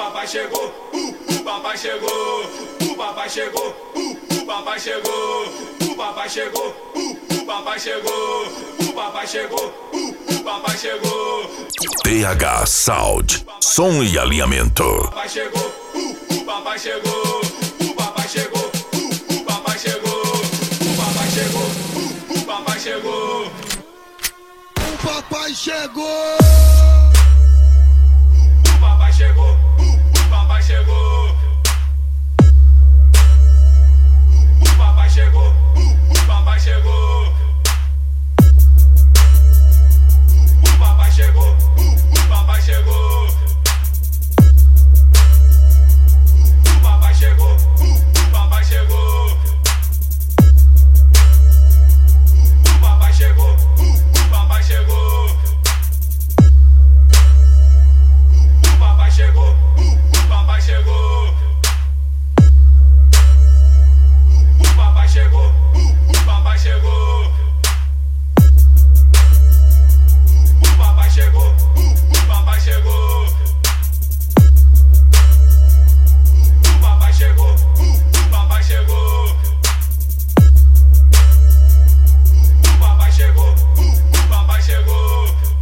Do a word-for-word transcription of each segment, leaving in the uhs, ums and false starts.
papai chegou, uh, o papai chegou, o papai chegou, uh, o papai chegou, o papai chegou, uh, o papai chegou, o papai chegou, uh, o papai chegou. T H Sound, som e alinhamento. O papai chegou, uh, o papai chegou, o papai chegou, uh, o papai chegou, o papai chegou, uh, o papai chegou. O papai chegou. O papai chegou, uh, o papai chegou. O papai chegou, uh, o papai chegou. O papai chegou, uh, o papai chegou. O papai chegou, uh, o papai chegou. O papai chegou, uh, o papai chegou. O papai chegou, uh, o papai chegou. O papai chegou, uh, o papai chegou. O papai chegou, uh, o papai chegou. O papai chegou, uh, o papai chegou. O papai chegou, uh, o papai chegou.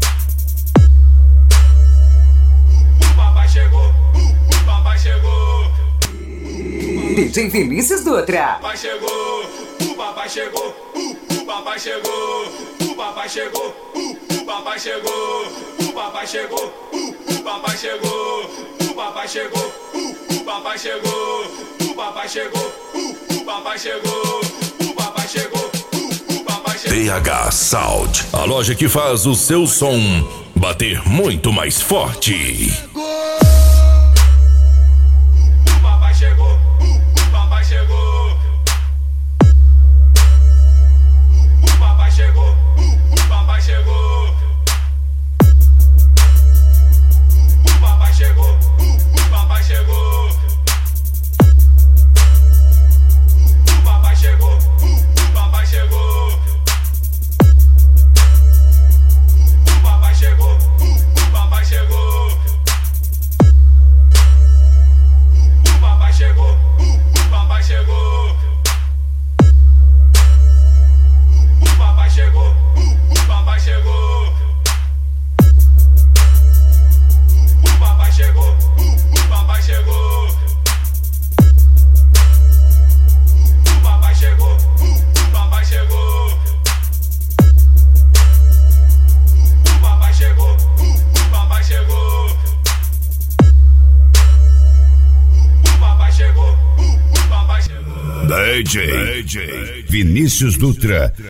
O papai chegou, uh, o papai chegou. D J Vinícius Dutra. O papai chegou, o papai chegou, uh, o papai chegou. O papai chegou, uh, o papai chegou. O papai chegou, uh, o papai chegou. O papai chegou, uh, o papai chegou. O papai chegou, uh, o papai chegou. O papai chegou, uh, o papai chegou. T H Sound, a loja que faz o seu som bater muito mais forte. O papai chegou, uh, o papai chegou. O papai chegou, uh, o papai chegou. O papai chegou, uh, o papai chegou. O papai chegou, uh, o papai chegou. O papai chegou, uh, o papai chegou. O papai chegou, uh, o papai chegou. O papai chegou, uh, o papai chegou. O papai chegou, uh, o papai chegou. O papai chegou, uh, o papai chegou. O papai chegou, uh, o papai chegou. O papai chegou, uh, o papai chegou. D J, D J Vinícius Dutra.